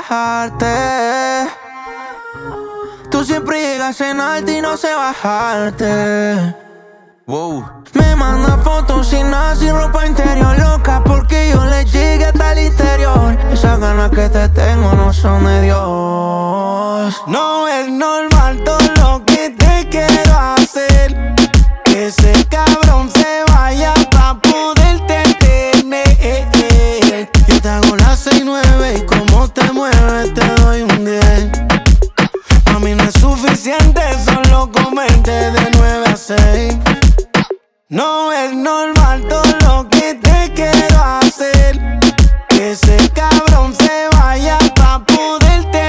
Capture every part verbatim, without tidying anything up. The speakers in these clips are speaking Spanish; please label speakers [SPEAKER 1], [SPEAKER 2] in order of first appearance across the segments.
[SPEAKER 1] bajarte. Tú siempre llegas en alto y no sé bajarte.
[SPEAKER 2] Wow.
[SPEAKER 1] Me manda fotos sin nada, sin ropa interior, loca porque yo le llegué hasta el interior. Esas ganas que te tengo no son de Dios.
[SPEAKER 3] No es normal todo lo que te quiero hacer. Que ese cabrón se vaya pa' poderte tener. Yo te hago las seis nueve y como te mueves te doy un diez. A mí no es suficiente solo comerte de nueve a seis. No es normal todo lo que te quiero hacer. Que ese cabrón se vaya pa' poderte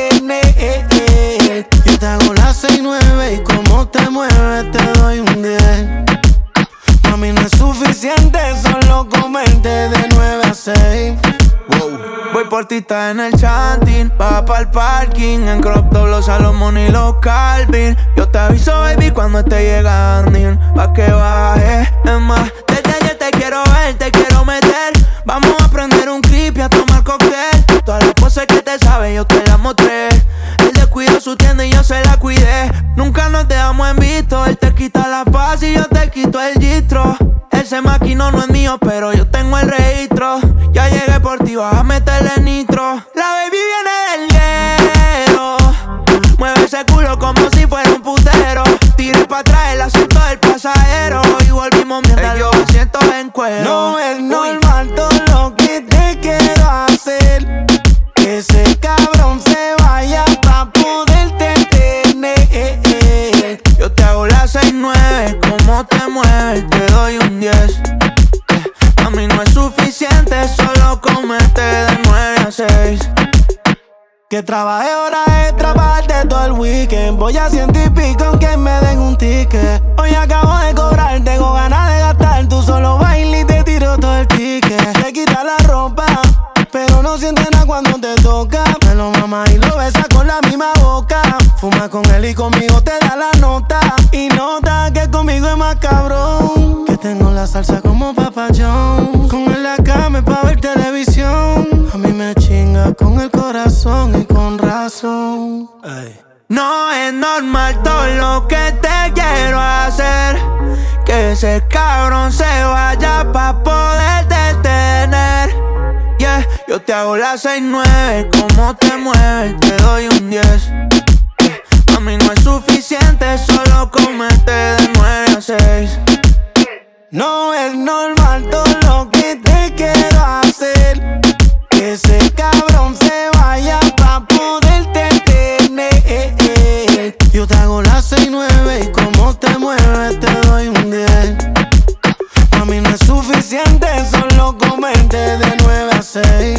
[SPEAKER 3] tener. Yo te hago las seis nueve y como te mueves te doy un diez. Mami, no es suficiente solo comerte de nueve a seis.
[SPEAKER 1] Wow. Voy por ti, está en el chanting. Va pa'l parking, en crop top los Salomón y los Calvin. Yo te aviso, baby, cuando esté llegando, pa' que baje. Es más, desde ayer te quiero ver, te quiero meter. Vamos a prender un clip y a tomar cóctel. Todas las poses que te sabes yo te las mostré. Él descuidó su tienda y yo se la cuidé. Nunca nos dejamos en visto. Él te quita la paz y yo te quito el gistro. Ese maquino no es mío, pero yo tengo el registro. Ya llegué por ti, vas a meterle nitro. La baby viene del guero. Mueve ese culo como si fuera un putero. Tiré pa' atrás el asiento del pasajero. Y volvimos mientras los asientos en cuero.
[SPEAKER 3] No es normal todo lo que te quiero hacer. Que ese cabrón se vaya pa' poderte tener.
[SPEAKER 1] Yo te hago las seis nueve, como te mueves te doy un diez. A mí no es suficiente solo comerte de nueve a seis.
[SPEAKER 3] Que trabaje horas extra pa' darte todo el weekend. Voy a ciento y pico aunque me den un ticket. Hoy acabo de cobrar, tengo ganas de gastar. Tú solo bailas y te tiro todo el ticket. Te quita la ropa, pero no sientes nada cuando te toca. Me lo mama y lo besa con la misma boca. Fuma con él y conmigo te da la nota. Y nota que conmigo es más cabrón. Que tengo la salsa como Papa John. Con él la cama pa' ver televisión. A mí me chinga con el corazón y con razón. Ay.
[SPEAKER 1] No es normal todo lo que te quiero hacer. Que ese cabrón se vaya pa' poder detener. Yeah, yo te hago las seis nueve, como te mueves te doy un diez. Yeah, a mí no es suficiente solo comerte de nueve a seis.
[SPEAKER 3] No es normal todo lo que te quiero hacer. Que ese cabrón se vaya pa' poderte tener. Yo te hago las seis nueve y como te mueves te doy un diez. A mí no es suficiente solo comerte de nueve a seis.